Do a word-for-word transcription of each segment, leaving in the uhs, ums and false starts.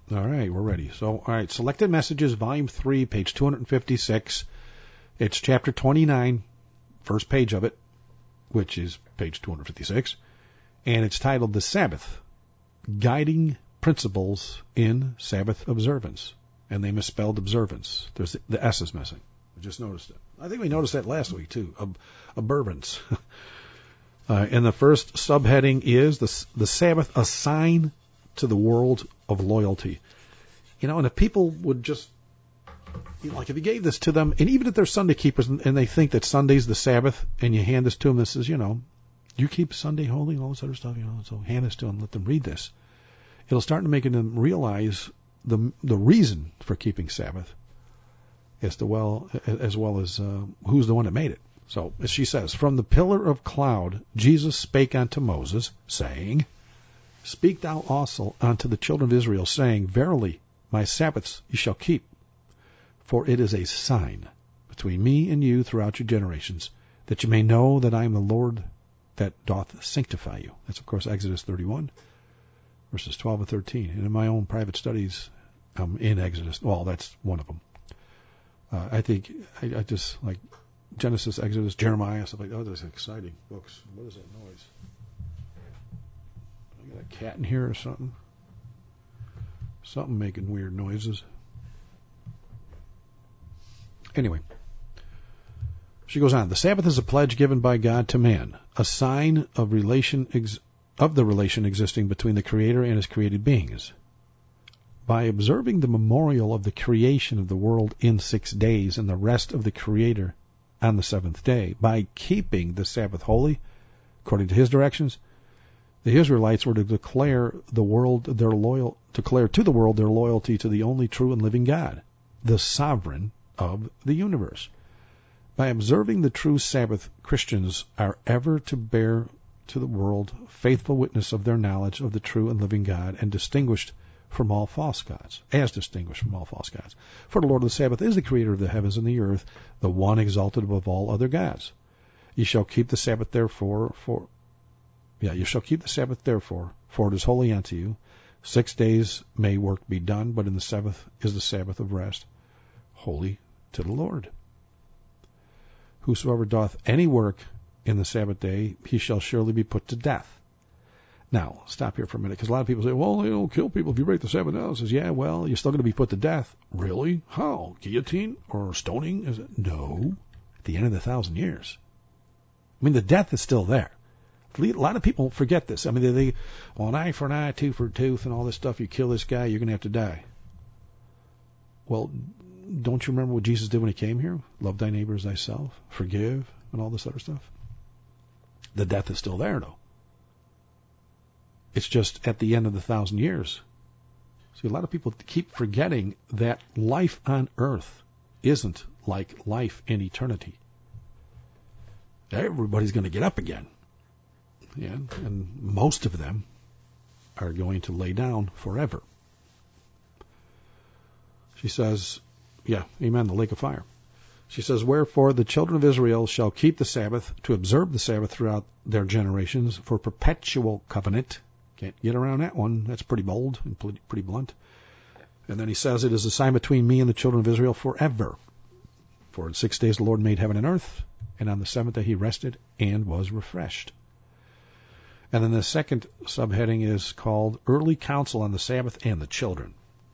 All right, we're ready. So, all right, Selected Messages, Volume three, page two fifty-six. It's chapter twenty-nine, first page of it, which is page two fifty-six. And it's titled The Sabbath, Guiding Principles in Sabbath Observance. And they misspelled observance. There's the S is missing. I just noticed it. I think we noticed that last week, too. Ob- observance. uh, and the first subheading is the, the Sabbath, a sign to the world of loyalty. You know, and if people would just, you know, like if you gave this to them, and even if they're Sunday keepers and, and they think that Sunday's the Sabbath, and you hand this to them, this is, you know, you keep Sunday holy and all this other stuff, you know, so hand this to them, let them read this. It'll start to make them realize the the reason for keeping Sabbath, as to well as well as uh, who's the one that made it. So, as she says, from the pillar of cloud, Jesus spake unto Moses, saying, Speak thou also unto the children of Israel, saying, Verily, my Sabbaths ye shall keep, for it is a sign between me and you throughout your generations, that you may know that I am the Lord that doth sanctify you. That's, of course, Exodus thirty-one, verses twelve and thirteen. And in my own private studies, um, in Exodus, well, that's one of them. Uh, I think I, I just like Genesis, Exodus, Jeremiah, stuff like that. Oh, those are exciting books. What is that noise? I got a cat in here or something? Something making weird noises. Anyway, she goes on. The Sabbath is a pledge given by God to man, a sign of relation ex- of the relation existing between the Creator and his created beings. By observing the memorial of the creation of the world in six days and the rest of the Creator on the seventh day, by keeping the Sabbath holy, according to his directions, the Israelites were to declare the world their loyal, declare to the world their loyalty to the only true and living God, the sovereign of the universe. By observing the true Sabbath, Christians are ever to bear to the world faithful witness of their knowledge of the true and living God, and distinguished from all false gods, as distinguished from all false gods. For the Lord of the Sabbath is the Creator of the heavens and the earth, the one exalted above all other gods. Ye shall keep the Sabbath therefore, for yeah, you shall keep the Sabbath therefore, for it is holy unto you. Six days may work be done, but in the seventh is the Sabbath of rest, holy to the Lord. Whosoever doth any work in the Sabbath day, he shall surely be put to death. Now, stop here for a minute, because a lot of people say, well, they don't kill people if you break the Sabbath. No, it says, yeah, well, you're still going to be put to death. Really? How? Guillotine or stoning? Is it? No. At the end of the thousand years. I mean, the death is still there. A lot of people forget this. I mean, they, they well, an eye for an eye, tooth for a tooth, and all this stuff. You kill this guy, you're going to have to die. Well, don't you remember what Jesus did when he came here? Love thy neighbor as thyself, forgive, and all this other stuff. The death is still there, though. It's just at the end of the thousand years. See, a lot of people keep forgetting that life on earth isn't like life in eternity. Everybody's going to get up again. Yeah, and most of them are going to lay down forever. She says, yeah, amen, the lake of fire. She says, wherefore the children of Israel shall keep the Sabbath, to observe the Sabbath throughout their generations, for perpetual covenant. Can't get around that one. That's pretty bold and pretty blunt. And then he says, it is a sign between me and the children of Israel forever. For in six days the Lord made heaven and earth, and on the seventh day he rested and was refreshed. And then the second subheading is called Early Counsel on the Sabbath and the Children.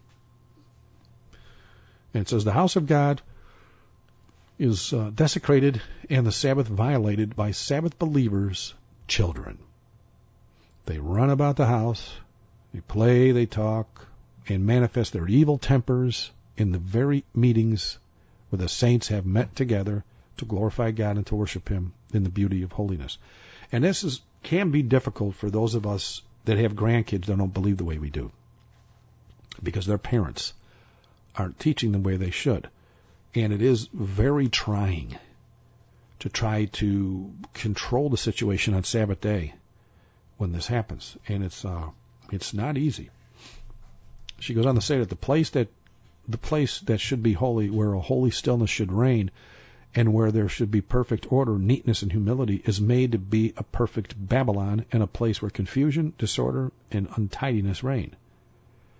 And it says, the house of God is uh, desecrated and the Sabbath violated by Sabbath believers' children. They run about the house, they play, they talk, and manifest their evil tempers in the very meetings where the saints have met together to glorify God and to worship Him in the beauty of holiness. And this is can be difficult for those of us that have grandkids that don't believe the way we do, because their parents aren't teaching the way they should. And it is very trying to try to control the situation on Sabbath day when this happens. And it's uh, it's not easy. She goes on to say that the place that the place that should be holy, where a holy stillness should reign, and where there should be perfect order, neatness, and humility, is made to be a perfect Babylon, and a place where confusion, disorder, and untidiness reign.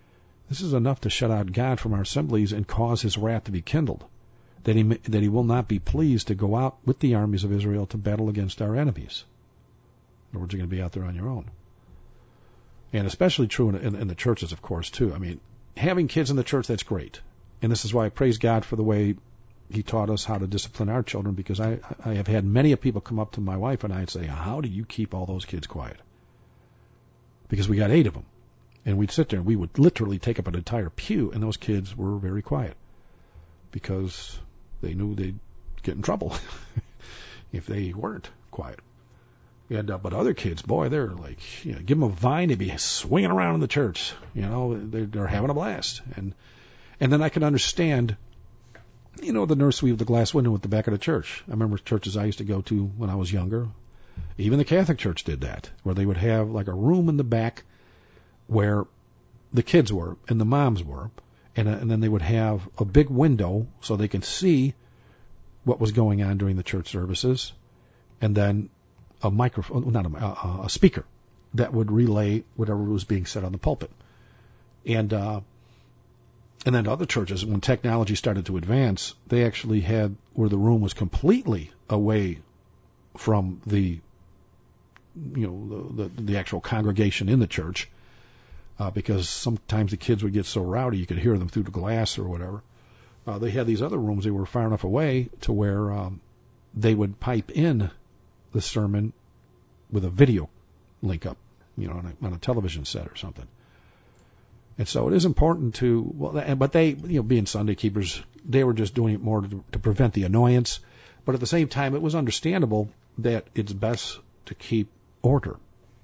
This is enough to shut out God from our assemblies and cause his wrath to be kindled, that he, that he will not be pleased to go out with the armies of Israel to battle against our enemies. In other words, you're going to be out there on your own. And especially true in, in, in the churches, of course, too. I mean, having kids in the church, that's great. And this is why I praise God for the way he taught us how to discipline our children, because I, I have had many people come up to my wife and I and say, how do you keep all those kids quiet? Because we got eight of them. And we'd sit there and we would literally take up an entire pew, and those kids were very quiet because they knew they'd get in trouble if they weren't quiet. And, uh, but other kids, boy, they're like, you know, give them a vine, they'd be swinging around in the church. You know, they're, they're having a blast. And and then I can understand, you know, the nursery with the glass window at the back of the church. I remember churches I used to go to when I was younger. Even the Catholic Church did that, where they would have like a room in the back where the kids were and the moms were, and, and then they would have a big window so they can see what was going on during the church services, and then a microphone, not a, a, a speaker that would relay whatever was being said on the pulpit. And uh, and then other churches, when technology started to advance, they actually had where the room was completely away from the, you know, the the, the actual congregation in the church, uh, because sometimes the kids would get so rowdy you could hear them through the glass or whatever. Uh, they had these other rooms, they were far enough away to where um, they would pipe in the sermon with a video link up, you know, on a, on a television set or something. And so it is important to, well, but they, you know, being Sunday keepers, they were just doing it more to, to prevent the annoyance. But at the same time, it was understandable that it's best to keep order.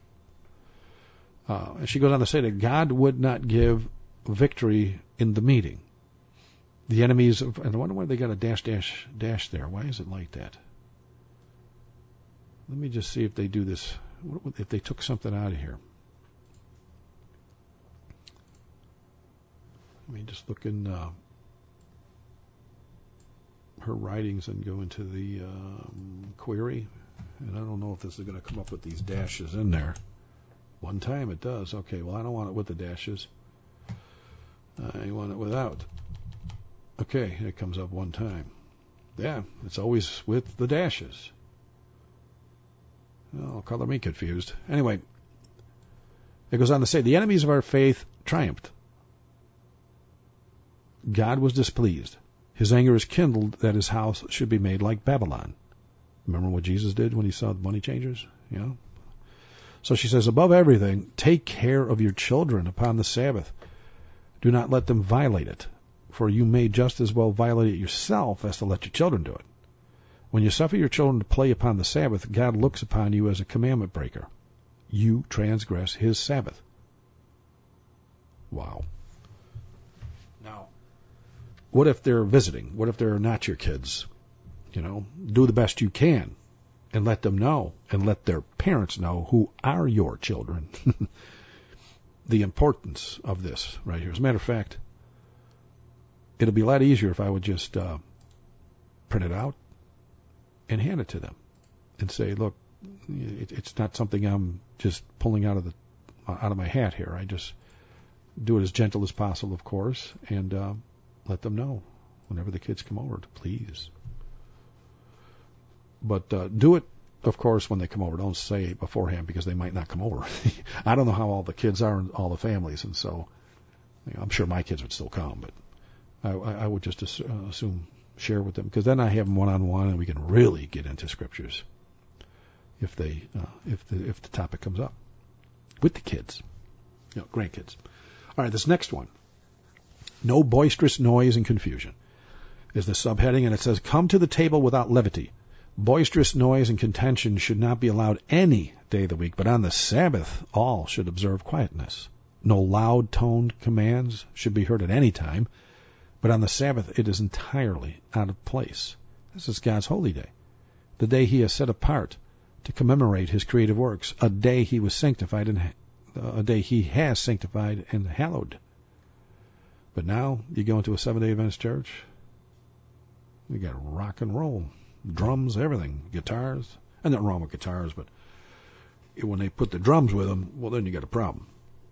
Uh, and she goes on to say that God would not give victory in the meeting. The enemies of, and I wonder why they got a dash, dash, dash there. Why is it like that? Let me just see if they do this, if they took something out of here. Let me just look in uh, her writings and go into the um, query. And I don't know if this is going to come up with these dashes in there. One time it does. Okay, well, I don't want it with the dashes. I want it without. Okay, it comes up one time. Yeah, it's always with the dashes. Oh, color me confused. Anyway, it goes on to say, the enemies of our faith triumphed. God was displeased. His anger is kindled that his house should be made like Babylon. Remember what Jesus did when he saw the money changers? You know? So she says, above everything, take care of your children upon the Sabbath. Do not let them violate it, for you may just as well violate it yourself as to let your children do it. When you suffer your children to play upon the Sabbath, God looks upon you as a commandment breaker. You transgress his Sabbath. Wow. Now, what if they're visiting? What if they're not your kids? You know, do the best you can and let them know and let their parents know who are your children. The importance of this right here. As a matter of fact, it'll be a lot easier if I would just uh, print it out and hand it to them and say, look, it, it's not something I'm just pulling out of the out of my hat here. I just do it as gentle as possible, of course, and uh, let them know whenever the kids come over to please. But uh, do it, of course, when they come over. Don't say it beforehand because they might not come over. I don't know how all the kids are in all the families, and so you know, I'm sure my kids would still come, but I, I would just assume share with them, because then I have them one-on-one and we can really get into scriptures if they uh, if the if the topic comes up with the kids, you know, grandkids. All right, this next one, no boisterous noise and confusion, is the subheading, and it says, come to the table without levity. Boisterous noise and contention should not be allowed any day of the week, but on the Sabbath all should observe quietness. No loud-toned commands should be heard at any time, but on the Sabbath it is entirely out of place. This is God's holy day, the day he has set apart to commemorate his creative works, a day he was sanctified and uh, a day he has sanctified and hallowed. But now you go into a Seventh-day Adventist church, you got rock and roll, drums, everything, guitars. And nothing wrong with guitars, but when they put the drums with them, well, then you got a problem.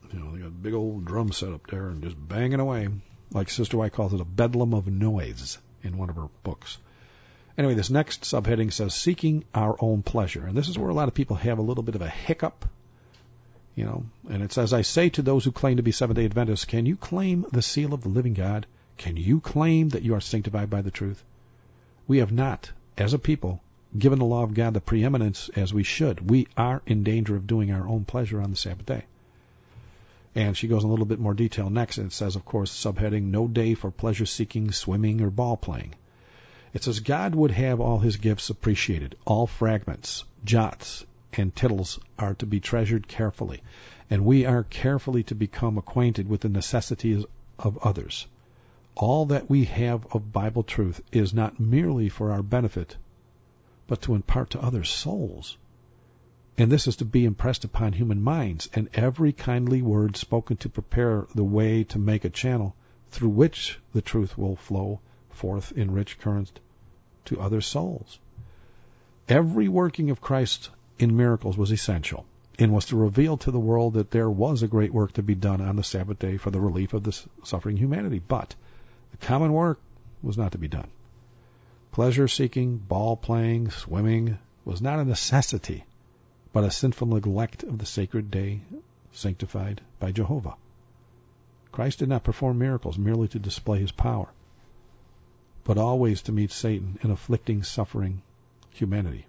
You know, they got a big old drum set up there and just banging away. Like Sister White calls it, a bedlam of noise in one of her books. Anyway, this next subheading says, seeking our own pleasure. And this is where a lot of people have a little bit of a hiccup. You know, and it says, I say to those who claim to be Seventh-day Adventists, can you claim the seal of the living God? Can you claim that you are sanctified by the truth? We have not, as a people, given the law of God the preeminence as we should. We are in danger of doing our own pleasure on the Sabbath day. And she goes in a little bit more detail next, and it says, of course, subheading, no day for pleasure-seeking, swimming, or ball-playing. It says, God would have all his gifts appreciated. All fragments, jots, and tittles are to be treasured carefully, and we are carefully to become acquainted with the necessities of others. All that we have of Bible truth is not merely for our benefit, but to impart to others' souls. And this is to be impressed upon human minds, and every kindly word spoken to prepare the way to make a channel through which the truth will flow forth in rich currents to other souls. Every working of Christ in miracles was essential, and was to reveal to the world that there was a great work to be done on the Sabbath day for the relief of the suffering humanity. But the common work was not to be done. Pleasure-seeking, ball-playing, swimming was not a necessity, but a sinful neglect of the sacred day sanctified by Jehovah. Christ did not perform miracles merely to display his power, but always to meet Satan in afflicting, suffering humanity.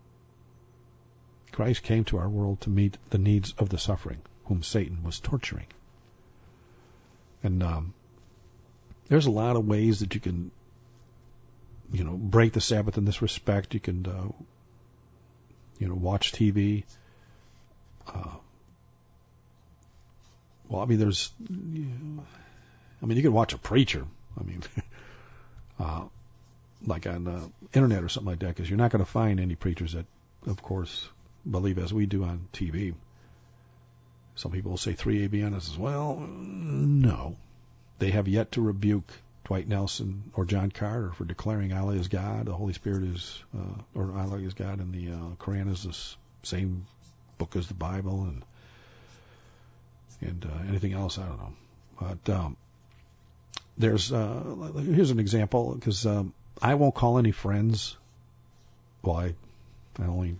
Christ came to our world to meet the needs of the suffering, whom Satan was torturing. And um, there's a lot of ways that you can, you know, break the Sabbath in this respect. You can, uh, you know, watch T V. Uh, well, I mean, there's, I mean, you can watch a preacher. I mean, uh, like on the internet or something like that, because you're not going to find any preachers that, of course, believe as we do on T V. Some people will say three A B N as well. No. They have yet to rebuke Dwight Nelson or John Carter for declaring Allah is God, the Holy Spirit is, uh, or Allah is God, and the uh, Quran is the same book as the Bible, and and uh, anything else, I don't know. But um, there's, uh, here's an example, because um, I won't call any friends. Well, I, I only,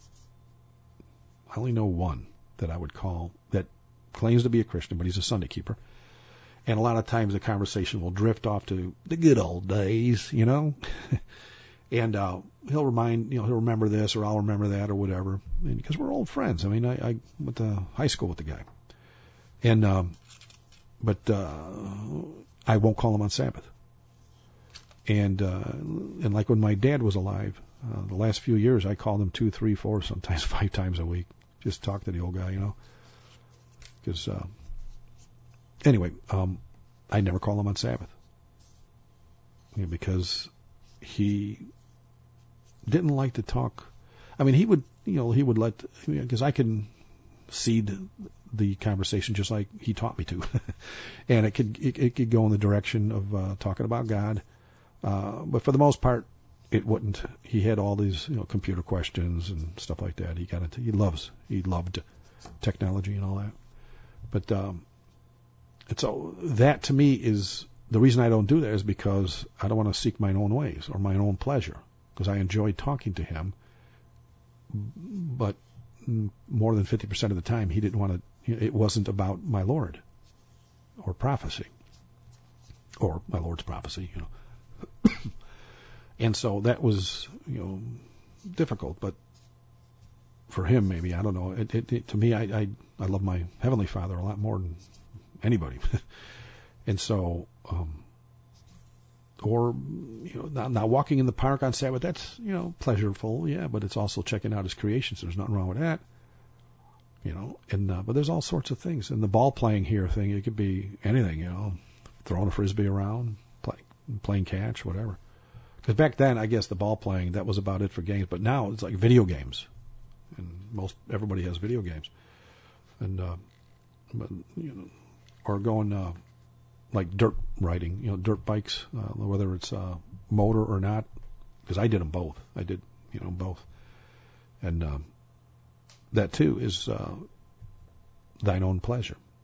I only know one that I would call that claims to be a Christian, but he's a Sunday keeper. And a lot of times the conversation will drift off to the good old days, you know. and uh, he'll remind, you know, he'll remember this, or I'll remember that, or whatever. And because we're old friends. I mean, I, I went to high school with the guy. And, um, but uh, I won't call him on Sabbath. And uh, and like when my dad was alive, uh, the last few years, I called him two, three, four, sometimes five times a week. Just talk to the old guy, you know. Because, uh, anyway, um, I never call him on Sabbath. You know, because he didn't like to talk. I mean, he would, you know, he would let, because I can seed the conversation just like he taught me to. and it could, it, it could go in the direction of uh, talking about God. Uh, but for the most part, it wouldn't. He had all these, you know, computer questions and stuff like that. He got into, he loves, he loved technology and all that. But, um, and so that to me is the reason I don't do that, is because I don't want to seek my own ways or my own pleasure, because I enjoy talking to him. But more than fifty percent of the time, he didn't want to, you know, it wasn't about my Lord or prophecy or my Lord's prophecy, you know. And so that was, you know, difficult, but for him, maybe, I don't know. It, it, it, to me, I, I, I love my Heavenly Father a lot more than anybody. And so, um, or, you know, now, now walking in the park on Sabbath, that's, you know, pleasureful, yeah, but it's also checking out his creation, so there's nothing wrong with that. You know, and, uh, but there's all sorts of things. And the ball playing here thing, it could be anything, you know, throwing a frisbee around, play, playing catch, whatever. Because back then, I guess the ball playing, that was about it for games. But now it's like video games. And most, everybody has video games. And, uh, but, you know, or going, uh, like dirt riding, you know, dirt bikes, uh, whether it's, uh, motor or not. Because I did them both. I did, you know, both. And, um, that too is, uh, thine own pleasure.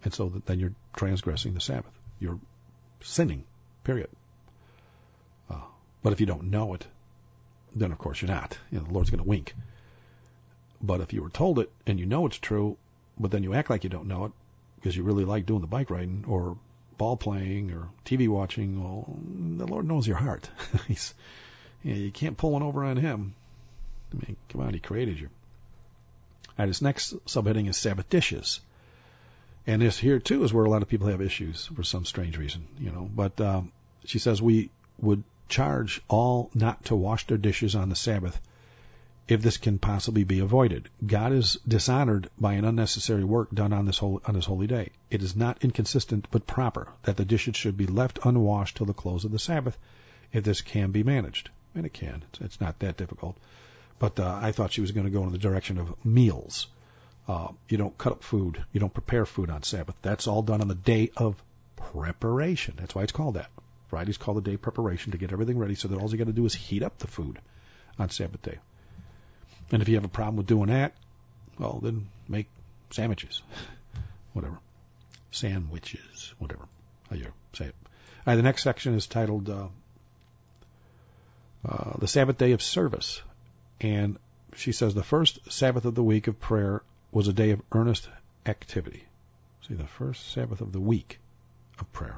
And so that then you're transgressing the Sabbath. You're sinning, period. Uh, but if you don't know it, then of course you're not. You know, the Lord's going to wink. But if you were told it and you know it's true, but then you act like you don't know it because you really like doing the bike riding or ball playing or T V watching, well, the Lord knows your heart. He's, you know, you can't pull one over on him. I mean, come on, he created you. All right, this next subheading is Sabbath dishes. And this here, too, is where a lot of people have issues for some strange reason, you know. But um, she says we would charge all not to wash their dishes on the Sabbath if this can possibly be avoided. God is dishonored by an unnecessary work done on this holy, on this holy day. It is not inconsistent but proper that the dishes should be left unwashed till the close of the Sabbath if this can be managed. And it can. It's, it's not that difficult. But uh, I thought she was going to go in the direction of meals. Uh, you don't cut up food. You don't prepare food on Sabbath. That's all done on the day of preparation. That's why it's called that. Friday's called the day of preparation to get everything ready so that all you got to do is heat up the food on Sabbath day. And if you have a problem with doing that, well, then make sandwiches. Whatever. Sandwiches. Whatever. How you say it. All right, the next section is titled uh, uh, The Sabbath Day of Service. And she says the first Sabbath of the week of prayer was a day of earnest activity. See, the first Sabbath of the week of prayer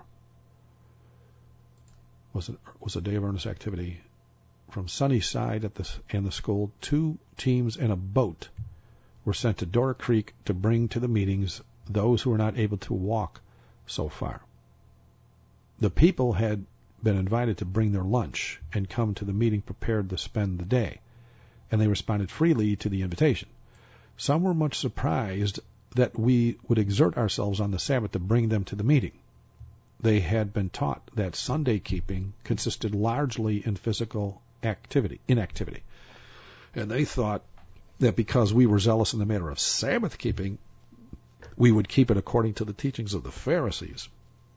was a, was a day of earnest activity. From Sunnyside at the, and the school, two teams and a boat were sent to Dora Creek to bring to the meetings those who were not able to walk so far. The people had been invited to bring their lunch and come to the meeting prepared to spend the day, and they responded freely to the invitation. Some were much surprised that we would exert ourselves on the Sabbath to bring them to the meeting. They had been taught that Sunday keeping consisted largely in physical activity, inactivity. And they thought that because we were zealous in the matter of Sabbath keeping, we would keep it according to the teachings of the Pharisees.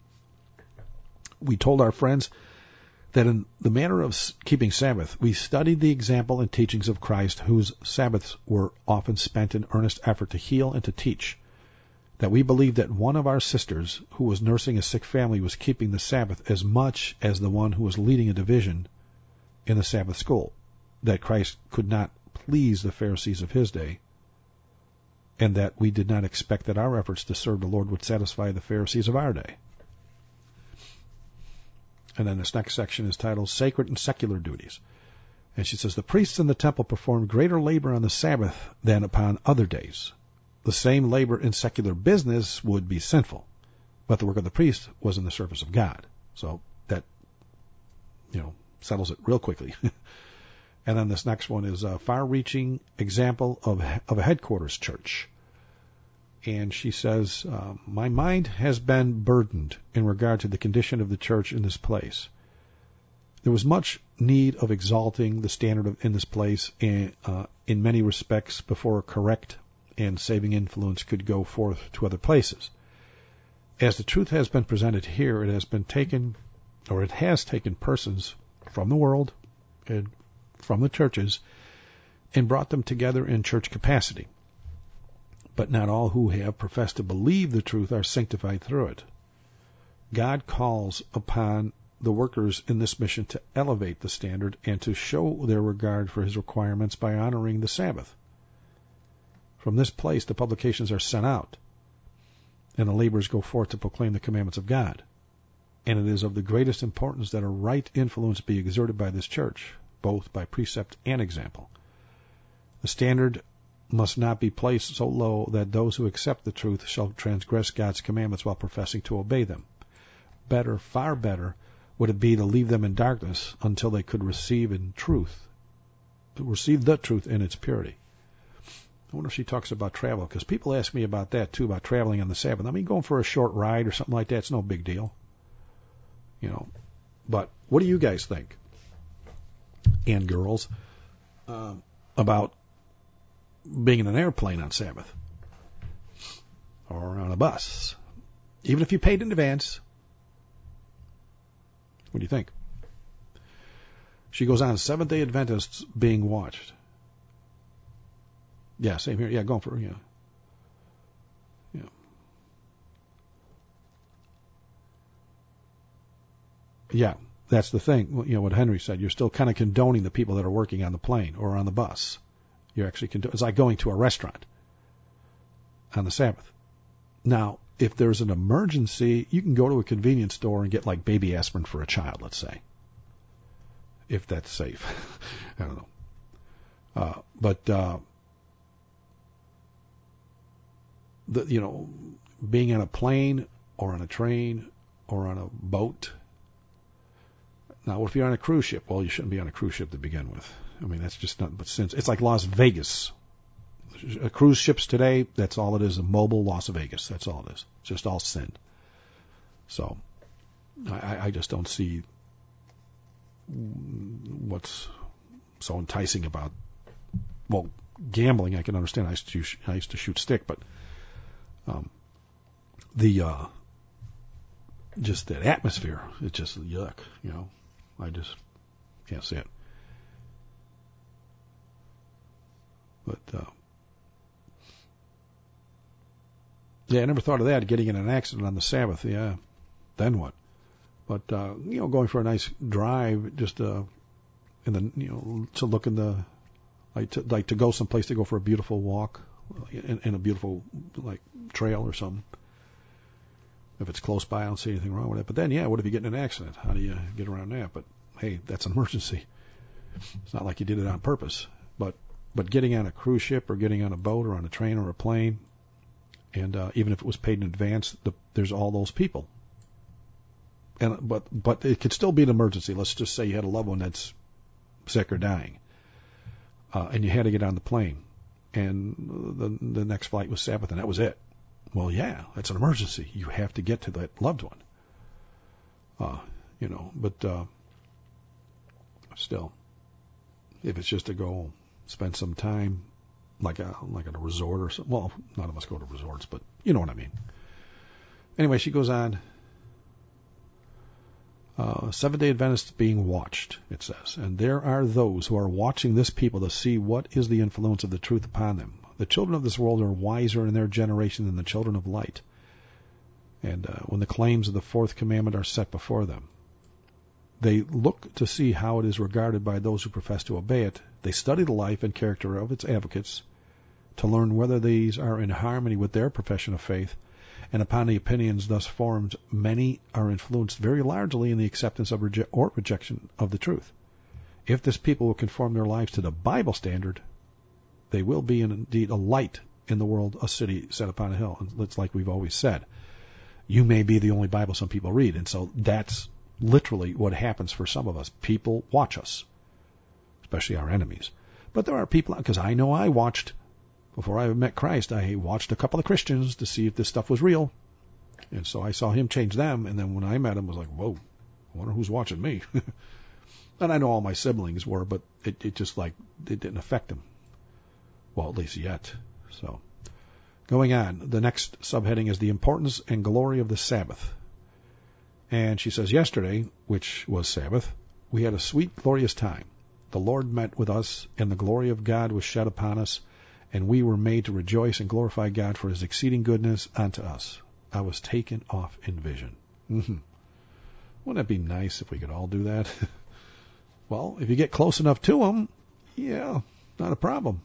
We told our friends that in the matter of keeping Sabbath, we studied the example and teachings of Christ, whose Sabbaths were often spent in earnest effort to heal and to teach, that we believed that one of our sisters who was nursing a sick family was keeping the Sabbath as much as the one who was leading a division in the Sabbath school, that Christ could not please the Pharisees of his day, and that we did not expect that our efforts to serve the Lord would satisfy the Pharisees of our day. And then this next section is titled Sacred and Secular Duties. And she says, the priests in the temple performed greater labor on the Sabbath than upon other days. The same labor in secular business would be sinful, but the work of the priest was in the service of God. So that, you know, settles it real quickly. And then this next one is a far-reaching example of, of a headquarters church. And she says, uh, my mind has been burdened in regard to the condition of the church in this place. There was much need of exalting the standard of, in this place in, uh, in many respects before a correct and saving influence could go forth to other places. As the truth has been presented here, it has been taken, or it has taken persons from the world and from the churches and brought them together in church capacity. But not all who have professed to believe the truth are sanctified through it. God calls upon the workers in this mission to elevate the standard and to show their regard for his requirements by honoring the Sabbath. From this place, the publications are sent out, and the laborers go forth to proclaim the commandments of God. And it is of the greatest importance that a right influence be exerted by this church, both by precept and example. The standard must not be placed so low that those who accept the truth shall transgress God's commandments while professing to obey them. Better, far better, would it be to leave them in darkness until they could receive in truth, to receive the truth in its purity. I wonder if she talks about travel, because people ask me about that too, about traveling on the Sabbath. I mean, going for a short ride or something like that's no big deal. You know, but what do you guys think, and girls, uh, about being in an airplane on Sabbath or on a bus, even if you paid in advance? What do you think? She goes on, Seventh-day Adventists being watched. Yeah, same here. Yeah, going for, yeah. Yeah. Yeah, that's the thing. You know what Henry said. You're still kind of condoning the people that are working on the plane or on the bus. You're actually condo- it's like going to a restaurant on the Sabbath. Now, if there's an emergency, you can go to a convenience store and get like baby aspirin for a child, let's say, if that's safe. I don't know. Uh, but uh, the you know, being on a plane or on a train or on a boat. Now, what if you're on a cruise ship? Well, you shouldn't be on a cruise ship to begin with. I mean, that's just nothing but sins. It's like Las Vegas. Cruise ships today, that's all it is, a mobile Las Vegas. That's all it is. It's just all sin. So, I, I just don't see what's so enticing about, well, gambling I can understand. I used to, I used to shoot stick, but um, the, uh, just that atmosphere, it's just yuck, you know. I just can't see it. But, uh, yeah, I never thought of that, getting in an accident on the Sabbath. Yeah, then what? But, uh, you know, going for a nice drive, just, uh, in the, you know, to look in the, like to, like to go someplace to go for a beautiful walk in, in a beautiful, like, trail or something. If it's close by, I don't see anything wrong with it. But then, yeah, what if you get in an accident? How do you get around that? But, hey, that's an emergency. It's not like you did it on purpose. But but getting on a cruise ship or getting on a boat or on a train or a plane, and uh, even if it was paid in advance, the, there's all those people. And but but it could still be an emergency. Let's just say you had a loved one that's sick or dying, uh, and you had to get on the plane, and the the next flight was Sabbath, and that was it. Well, yeah, that's an emergency. You have to get to that loved one. Uh, you know, but uh, still, if it's just to go spend some time, like a like at a resort or something. Well, none of us go to resorts, but you know what I mean. Anyway, she goes on. Uh, Seventh-day Adventists being watched, it says, and there are those who are watching this people to see what is the influence of the truth upon them. The children of this world are wiser in their generation than the children of light. And uh, when the claims of the fourth commandment are set before them, they look to see how it is regarded by those who profess to obey it. They study the life and character of its advocates to learn whether these are in harmony with their profession of faith. And upon the opinions thus formed, many are influenced very largely in the acceptance of reje- or rejection of the truth. If this people will conform their lives to the Bible standard, they will be indeed a light in the world, a city set upon a hill. And it's like we've always said. You may be the only Bible some people read. And so that's literally what happens for some of us. People watch us, especially our enemies. But there are people, because I know I watched, before I met Christ, I watched a couple of Christians to see if this stuff was real. And so I saw him change them. And then when I met him, I was like, whoa, I wonder who's watching me. And I know all my siblings were, but it, it just like, it didn't affect them. Well, at least yet. So, going on, the next subheading is the importance and glory of the Sabbath. And she says, yesterday, which was Sabbath, we had a sweet, glorious time. The Lord met with us, and the glory of God was shed upon us, and we were made to rejoice and glorify God for his exceeding goodness unto us. I was taken off in vision. Mm-hmm. Wouldn't it be nice if we could all do that? Well, if you get close enough to him, yeah, not a problem.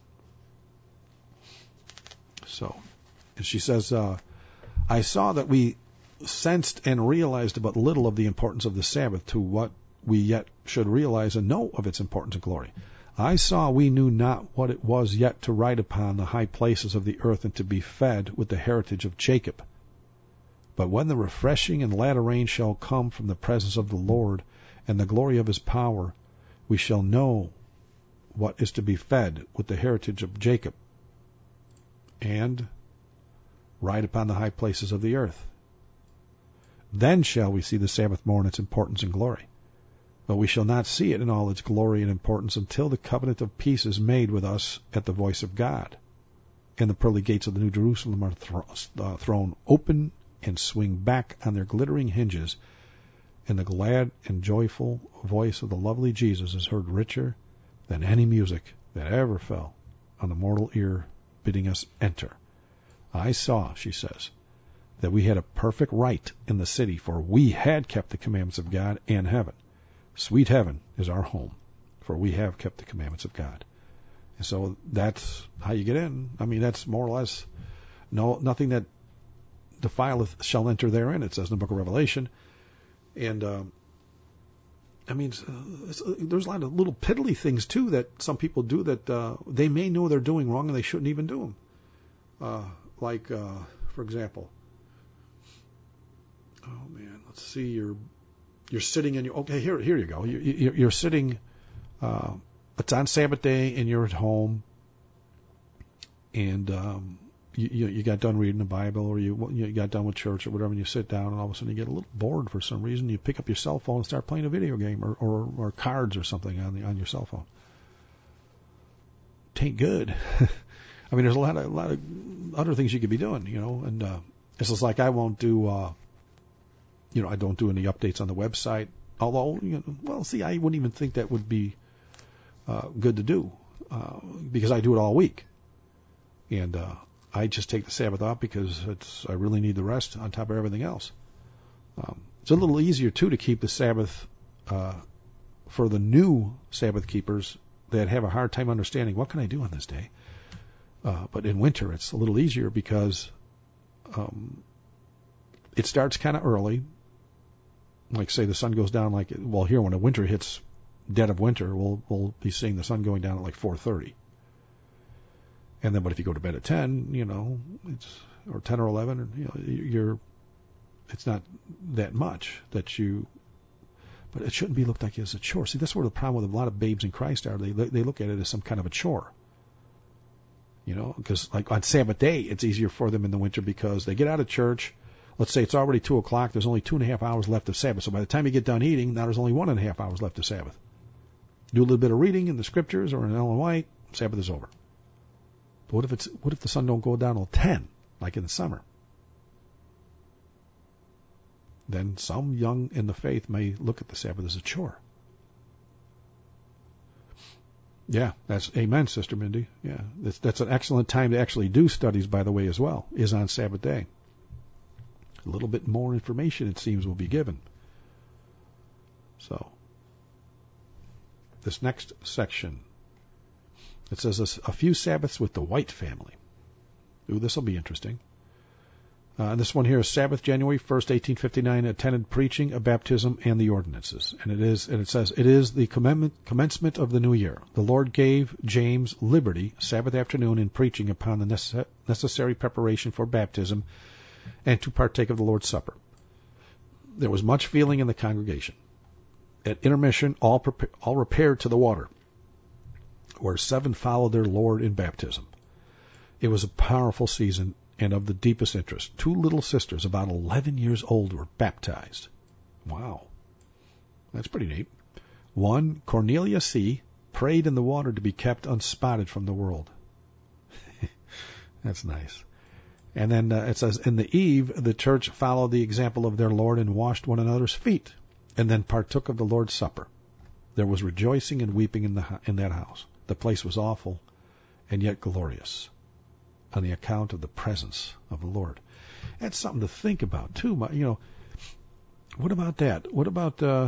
So, and she says, uh, I saw that we sensed and realized but little of the importance of the Sabbath to what we yet should realize and know of its importance and glory. I saw we knew not what it was yet to ride upon the high places of the earth and to be fed with the heritage of Jacob. But when the refreshing and latter rain shall come from the presence of the Lord and the glory of his power, we shall know what is to be fed with the heritage of Jacob, and ride upon the high places of the earth. Then shall we see the Sabbath more in its importance and glory. But we shall not see it in all its glory and importance until the covenant of peace is made with us at the voice of God, and the pearly gates of the New Jerusalem are thro- uh, thrown open and swing back on their glittering hinges, and the glad and joyful voice of the lovely Jesus is heard richer than any music that ever fell on the mortal ear, bidding us enter. I saw, she says, that we had a perfect right in the city, for we had kept the commandments of God and heaven. Sweet heaven is our home, for we have kept the commandments of God. And so that's how you get in. I mean, that's more or less, no, nothing that defileth shall enter therein, it says in the book of Revelation. And, um, I mean, uh, there's a lot of little piddly things, too, that some people do that uh, they may know they're doing wrong and they shouldn't even do them. Uh, like, uh, for example, oh, man, let's see, you're you're sitting in your, okay, here here you go. You, you, you're sitting, uh, it's on Sabbath day and you're at home, and um, you, you you got done reading the Bible, or you you got done with church or whatever, and you sit down, and all of a sudden you get a little bored for some reason. You pick up your cell phone and start playing a video game, or or, or cards or something on the on your cell phone. Tain't good. I mean, there's a lot of a lot of other things you could be doing, you know. And uh, it's just like I won't do, uh, you know, I don't do any updates on the website. Although, you know, well, see, I wouldn't even think that would be uh, good to do uh, because I do it all week, and uh, I just take the Sabbath off because it's I really need the rest on top of everything else. Um, it's a little easier too to keep the Sabbath uh, for the new Sabbath keepers that have a hard time understanding what can I do on this day. Uh, but in winter, it's a little easier because um, it starts kind of early. Like, say, the sun goes down like, well, here when the winter hits, dead of winter, we'll we'll be seeing the sun going down at like four thirty. And then, but if you go to bed at ten, you know, it's or ten or eleven, or, you know, you're, it's not that much that you. But it shouldn't be looked like as a chore. See, that's where the problem with a lot of babes in Christ are. They they look at it as some kind of a chore. You know, because like on Sabbath day, it's easier for them in the winter because they get out of church. Let's say it's already two o'clock. There's only two and a half hours left of Sabbath. So by the time you get done eating, now there's only one and a half hours left of Sabbath. Do a little bit of reading in the scriptures or in Ellen White, Sabbath is over. But what if it's what if the sun don't go down till ten, like in the summer? Then some young in the faith may look at the Sabbath as a chore. Yeah, that's amen, Sister Mindy. Yeah, that's, that's an excellent time to actually do studies, by the way, as well, is on Sabbath day. A little bit more information, it seems, will be given. So, this next section, it says a, a few Sabbaths with the White family. Ooh, this will be interesting. Uh, this one here is Sabbath, January first, eighteen fifty-nine, attended preaching, a baptism, and the ordinances. And it is, and it says, it is the commencement of the new year. The Lord gave James liberty, Sabbath afternoon, in preaching upon the necess- necessary preparation for baptism and to partake of the Lord's Supper. There was much feeling in the congregation. At intermission, all, pre- all repaired to the water, where seven followed their Lord in baptism. It was a powerful season and of the deepest interest. Two little sisters, about eleven years old, were baptized. Wow. That's pretty neat. One, Cornelia C., prayed in the water to be kept unspotted from the world. That's nice. And then uh, it says, in the eve, the church followed the example of their Lord and washed one another's feet, and then partook of the Lord's Supper. There was rejoicing and weeping in the in that house. The place was awful and yet glorious, on the account of the presence of the Lord. That's something to think about, too. You know, what about that? What about, uh,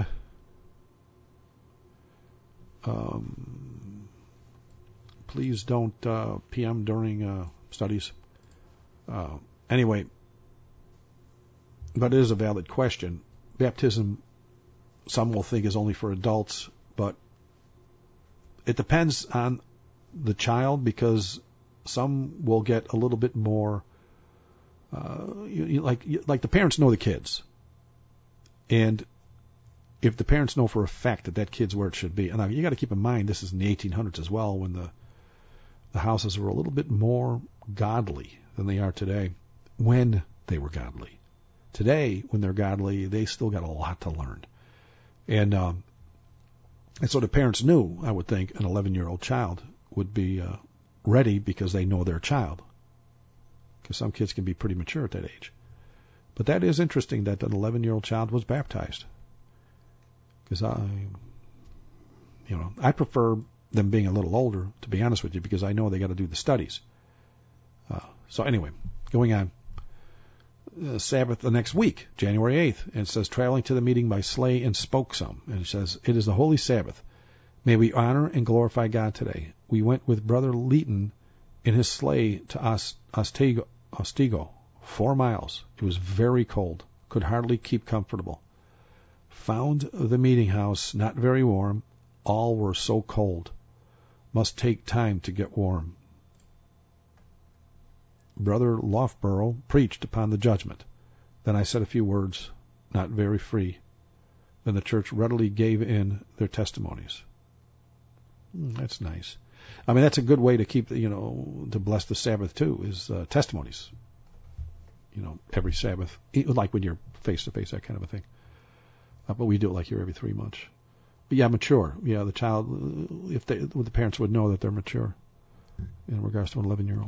um, please don't uh, P M during uh, studies. Uh, anyway, but it is a valid question. Baptism, some will think, is only for adults, but it depends on the child, because some will get a little bit more, uh, you, you, like you, like the parents know the kids, and if the parents know for a fact that that kid's where it should be, and now you got to keep in mind this is in the eighteen hundreds as well, when the the houses were a little bit more godly than they are today, when they were godly. Today, when they're godly, they still got a lot to learn, and um, and so the parents knew, I would think, an eleven-year-old child would be uh, ready because they know their child. Because some kids can be pretty mature at that age. But that is interesting that an eleven-year-old child was baptized. Because I, you know, I prefer them being a little older, to be honest with you, because I know they got to do the studies. Uh, so anyway, going on. uh, Sabbath the next week, January eighth. And it says, traveling to the meeting by sleigh and spokesome. And it says, it is the Holy Sabbath. May we honor and glorify God today. We went with Brother Leighton in his sleigh to Os- Ostigo, Ostigo, four miles. It was very cold. Could hardly keep comfortable. Found the meeting house not very warm. All were so cold. Must take time to get warm. Brother Loughborough preached upon the judgment. Then I said a few words, not very free. Then the church readily gave in their testimonies. Mm, that's nice. I mean, that's a good way to keep, you know, to bless the Sabbath too, is uh, testimonies. You know, every Sabbath, like when you're face to face, that kind of a thing. Uh, but we do it like here every three months. But yeah, mature. Yeah, the child, if they, the parents would know that they're mature in regards to an eleven-year-old.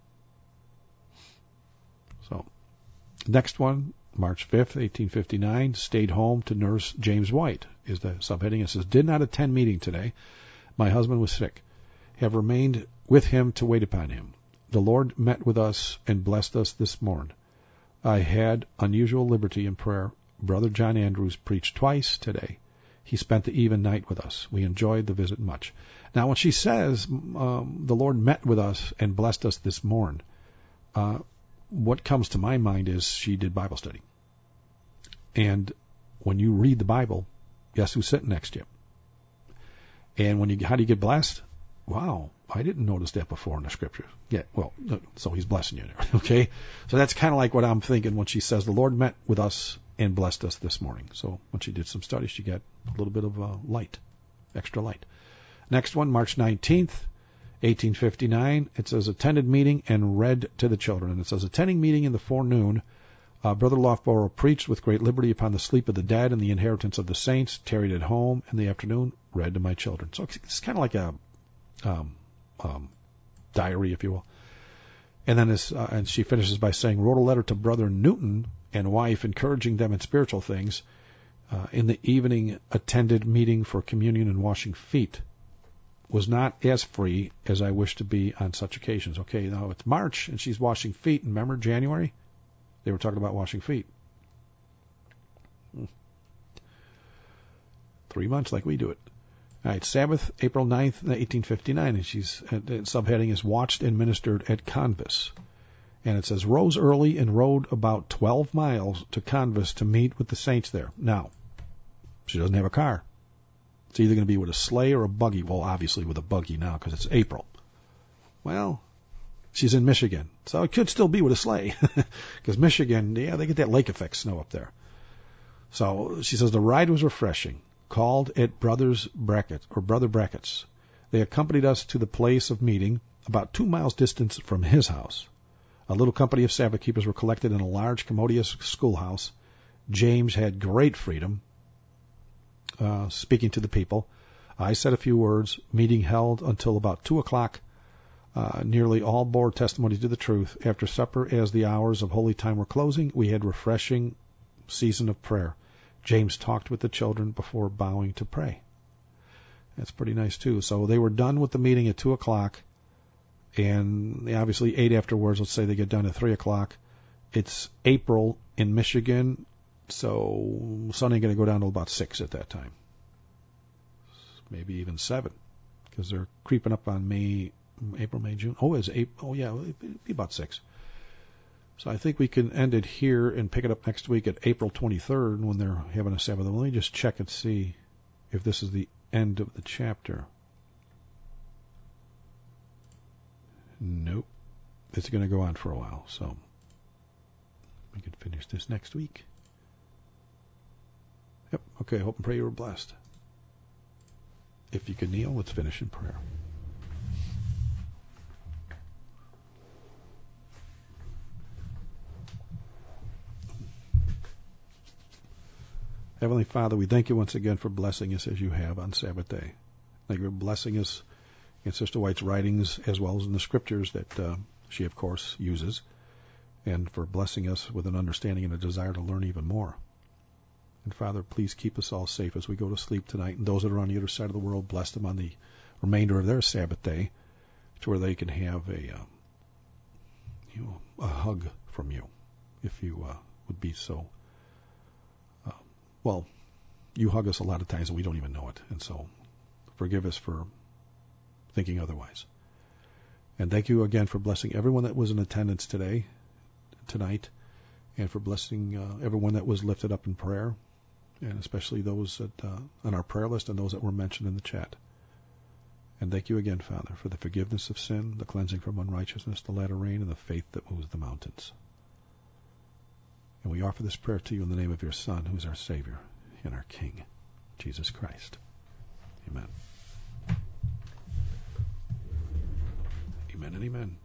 So, next one, March fifth, eighteen fifty-nine, stayed home to nurse James White, is the subheading. It says, did not attend meeting today. My husband was sick. Have remained with him to wait upon him. The Lord met with us and blessed us this morn. I had unusual liberty in prayer. Brother John Andrews preached twice today. He spent the even night with us. We enjoyed the visit much. Now, when she says, um, the Lord met with us and blessed us this morn, uh, what comes to my mind is she did Bible study. And when you read the Bible, guess who's sitting next to you? And when you, how do you get blessed? Wow, I didn't notice that before in the scripture. Yeah, well, so he's blessing you there, okay? So that's kind of like what I'm thinking when she says, the Lord met with us and blessed us this morning. So when she did some study, she got a little bit of uh, light, extra light. Next one, March nineteenth, eighteen fifty-nine. It says, attended meeting and read to the children. And it says, attending meeting in the forenoon, uh, Brother Loughborough preached with great liberty upon the sleep of the dead and the inheritance of the saints, tarried at home in the afternoon, read to my children. So it's kind of like a um, um, diary, if you will. And then this, uh, and she finishes by saying, wrote a letter to Brother Newton and wife, encouraging them in spiritual things. Uh, in the evening, attended meeting for communion and washing feet. Was not as free as I wish to be on such occasions. Okay, now it's March and she's washing feet. And remember January? They were talking about washing feet. Hmm. Three months like we do it. All right, Sabbath, April ninth, eighteen fifty-nine, and she's uh, subheading is watched and ministered at Convis. And it says, rose early and rode about twelve miles to Convis to meet with the saints there. Now, she doesn't have a car. It's either going to be with a sleigh or a buggy. Well, obviously with a buggy now because it's April. Well, she's in Michigan, so it could still be with a sleigh because Michigan, yeah, they get that lake effect snow up there. So she says the ride was refreshing. Called at Brothers Brackett or Brother Brackett's. They accompanied us to the place of meeting, about two miles distance from his house. A little company of Sabbath keepers were collected in a large, commodious schoolhouse. James had great freedom, uh, speaking to the people. I said a few words. Meeting held until about two o'clock. Uh, nearly all bore testimony to the truth. After supper, as the hours of holy time were closing, we had refreshing season of prayer. James talked with the children before bowing to pray. That's pretty nice, too. So they were done with the meeting at two o'clock, and they obviously ate afterwards. Let's say they get done at three o'clock. It's April in Michigan, so sun ain't going to go down till about six at that time. Maybe even seven, because they're creeping up on May, April, May, June. Oh, it's April. Oh, yeah, it'd be about six. So I think we can end it here and pick it up next week at April twenty-third when they're having a Sabbath. Let me just check and see if this is the end of the chapter. Nope. It's going to go on for a while, so we can finish this next week. Yep. Okay, hope and pray you were blessed. If you can kneel, let's finish in prayer. Heavenly Father, we thank you once again for blessing us as you have on Sabbath day. Thank you for blessing us in Sister White's writings as well as in the scriptures that uh, she, of course, uses, and for blessing us with an understanding and a desire to learn even more. And Father, please keep us all safe as we go to sleep tonight. And those that are on the other side of the world, bless them on the remainder of their Sabbath day to where they can have a, uh, you know, a hug from you if you uh, would be so. Uh, well, you hug us a lot of times and we don't even know it. And so forgive us for thinking otherwise. And thank you again for blessing everyone that was in attendance today, tonight, and for blessing uh, everyone that was lifted up in prayer, and especially those that uh, on our prayer list and those that were mentioned in the chat. And thank you again, Father, for the forgiveness of sin, the cleansing from unrighteousness, the latter rain, and the faith that moves the mountains. And we offer this prayer to you in the name of your Son, who is our Savior and our King, Jesus Christ. Amen. Amen and amen.